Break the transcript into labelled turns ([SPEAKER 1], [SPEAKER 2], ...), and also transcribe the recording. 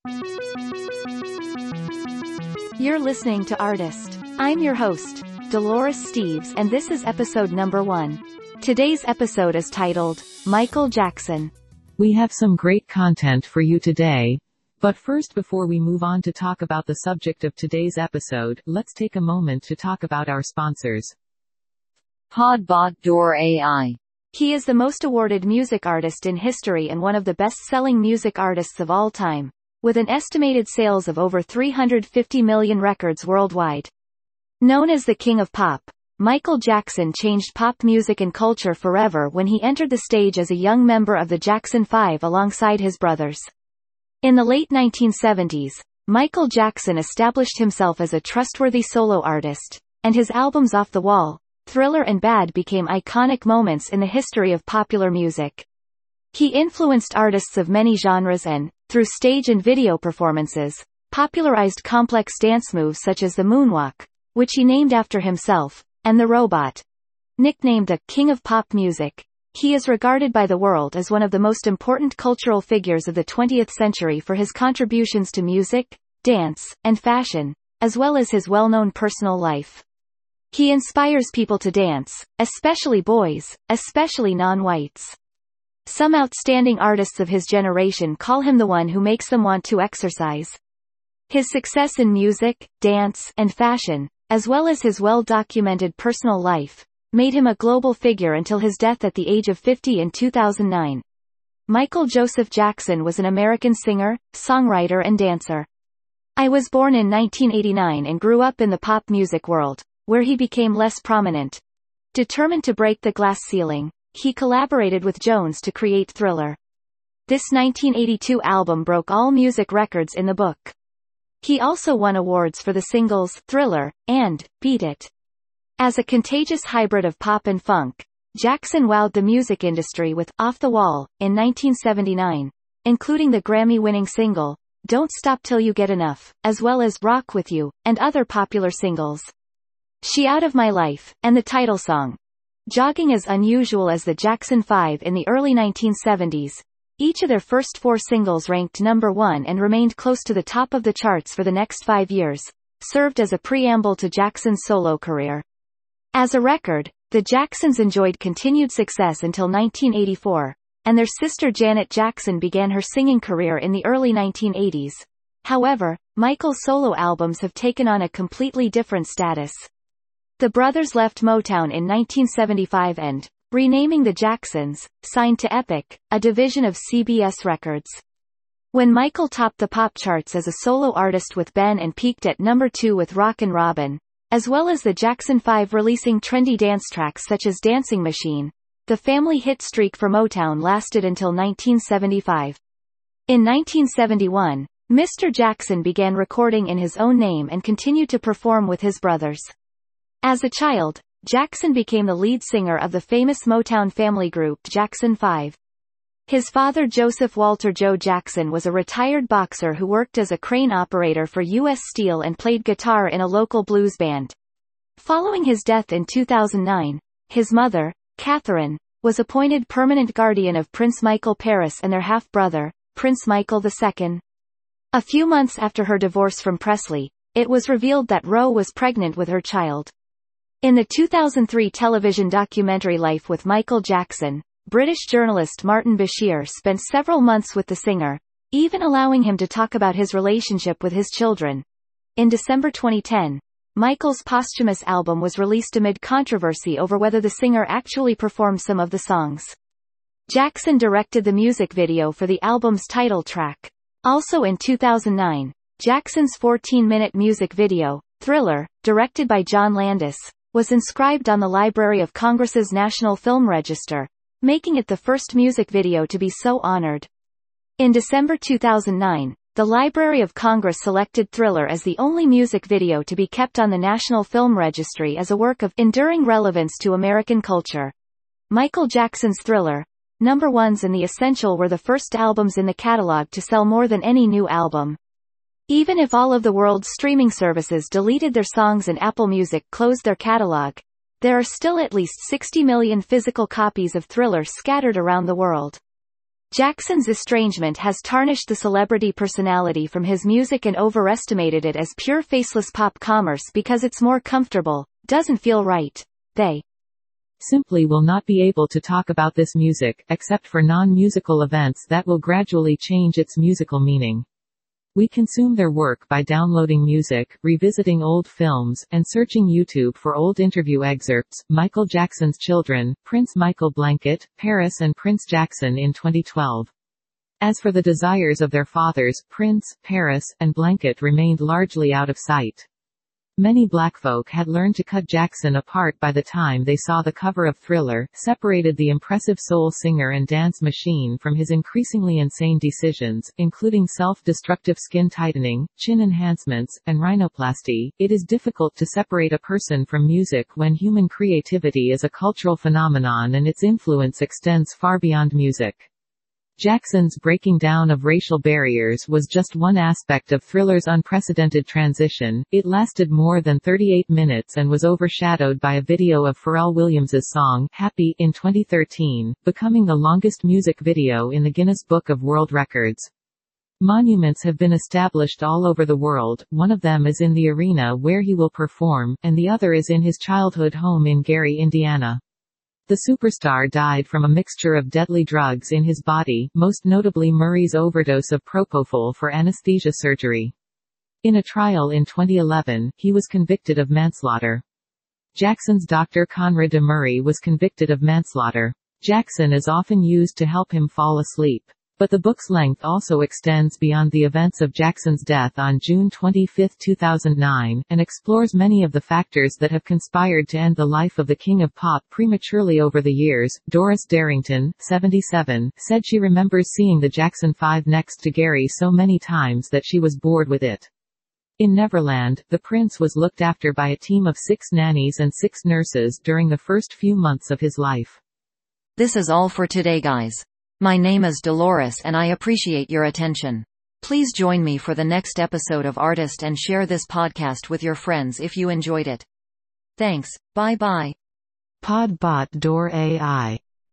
[SPEAKER 1] You're listening to Artist. I'm your host, Dolores Steves, and this is episode number 1. Today's episode is titled, Michael Jackson.
[SPEAKER 2] We have some great content for you today. But first, before we move on to talk about the subject of today's episode, let's take a moment to talk about our sponsors.
[SPEAKER 3] Podbot Door AI.
[SPEAKER 1] He is the most awarded music artist in history and one of the best-selling music artists of all time, with an estimated sales of over 350 million records worldwide. Known as the King of Pop, Michael Jackson changed pop music and culture forever when he entered the stage as a young member of the Jackson 5 alongside his brothers. In the late 1970s, Michael Jackson established himself as a trustworthy solo artist, and his albums Off the Wall, Thriller and Bad became iconic moments in the history of popular music. He influenced artists of many genres and, through stage and video performances, popularized complex dance moves such as the moonwalk, which he named after himself, and the robot. Nicknamed the King of Pop Music, he is regarded by the world as one of the most important cultural figures of the 20th century for his contributions to music, dance, and fashion, as well as his well-known personal life. He inspires people to dance, especially boys, especially non-whites. Some outstanding artists of his generation call him the one who makes them want to exercise. His success in music, dance, and fashion, as well as his well-documented personal life, made him a global figure until his death at the age of 50 in 2009. Michael Joseph Jackson was an American singer, songwriter and dancer. I was born in 1989 and grew up in the pop music world, where he became less prominent. Determined to break the glass ceiling, he collaborated with Jones to create Thriller. This 1982 album broke all music records in the book. He also won awards for the singles Thriller and Beat It. As a contagious hybrid of pop and funk, Jackson wowed the music industry with Off the Wall in 1979, including the Grammy-winning single Don't Stop Till You Get Enough, as well as Rock With You, and other popular singles. She Out of My Life, and the title song. Jogging as unusual as the Jackson 5 in the early 1970s, each of their first 4 singles ranked number 1 and remained close to the top of the charts for the next 5 years, served as a preamble to Jackson's solo career. As a record, the Jacksons enjoyed continued success until 1984, and their sister Janet Jackson began her singing career in the early 1980s. However, Michael's solo albums have taken on a completely different status. The brothers left Motown in 1975 and, renaming the Jacksons, signed to Epic, a division of CBS Records. When Michael topped the pop charts as a solo artist with Ben and peaked at number 2 with Rockin' Robin, as well as the Jackson 5 releasing trendy dance tracks such as Dancing Machine, the family hit streak for Motown lasted until 1975. In 1971, Mr. Jackson began recording in his own name and continued to perform with his brothers. As a child, Jackson became the lead singer of the famous Motown family group Jackson 5. His father Joseph Walter Joe Jackson was a retired boxer who worked as a crane operator for U.S. Steel and played guitar in a local blues band. Following his death in 2009, his mother, Catherine, was appointed permanent guardian of Prince Michael Paris and their half-brother, Prince Michael II. A few months after her divorce from Presley, it was revealed that Roe was pregnant with her child. In the 2003 television documentary Life with Michael Jackson, British journalist Martin Bashir spent several months with the singer, even allowing him to talk about his relationship with his children. In December 2010, Michael's posthumous album was released amid controversy over whether the singer actually performed some of the songs. Jackson directed the music video for the album's title track. Also in 2009, Jackson's 14-minute music video, Thriller, directed by John Landis, was inscribed on the Library of Congress's National Film Register, making it the first music video to be so honored. In December 2009, the Library of Congress selected Thriller as the only music video to be kept on the National Film Registry as a work of enduring relevance to American culture. Michael Jackson's Thriller, number ones and The Essential were the first albums in the catalog to sell more than any new album. Even if all of the world's streaming services deleted their songs and Apple Music closed their catalog, there are still at least 60 million physical copies of Thriller scattered around the world. Jackson's estrangement has tarnished the celebrity personality from his music and overestimated it as pure faceless pop commerce because it's more comfortable, doesn't feel right. They
[SPEAKER 2] simply will not be able to talk about this music, except for non-musical events that will gradually change its musical meaning. We consume their work by downloading music, revisiting old films, and searching YouTube for old interview excerpts. Michael Jackson's children, Prince Michael Blanket, Paris and Prince Jackson in 2012. As for the desires of their fathers, Prince, Paris, and Blanket remained largely out of sight. Many black folk had learned to cut Jackson apart by the time they saw the cover of Thriller, separated the impressive soul singer and dance machine from his increasingly insane decisions, including self-destructive skin tightening, chin enhancements, and rhinoplasty. It is difficult to separate a person from music when human creativity is a cultural phenomenon and its influence extends far beyond music. Jackson's breaking down of racial barriers was just one aspect of Thriller's unprecedented transition. It lasted more than 38 minutes and was overshadowed by a video of Pharrell Williams's song, Happy, in 2013, becoming the longest music video in the Guinness Book of World Records. Monuments have been established all over the world, one of them is in the arena where he will perform, and the other is in his childhood home in Gary, Indiana. The superstar died from a mixture of deadly drugs in his body, most notably Murray's overdose of propofol for anesthesia surgery. In a trial in 2011, he was convicted of manslaughter. Jackson's doctor Conrad de Murray was convicted of manslaughter. Jackson is often used to help him fall asleep. But the book's length also extends beyond the events of Jackson's death on June 25, 2009, and explores many of the factors that have conspired to end the life of the king of pop prematurely over the years. Doris Darrington, 77, said she remembers seeing the Jackson 5 next to Gary so many times that she was bored with it. In Neverland, the prince was looked after by a team of 6 nannies and 6 nurses during the first few months of his life.
[SPEAKER 3] This is all for today, guys. My name is Dolores and I appreciate your attention. Please join me for the next episode of Artist and share this podcast with your friends if you enjoyed it. Thanks, bye bye.
[SPEAKER 2] Podbot Door AI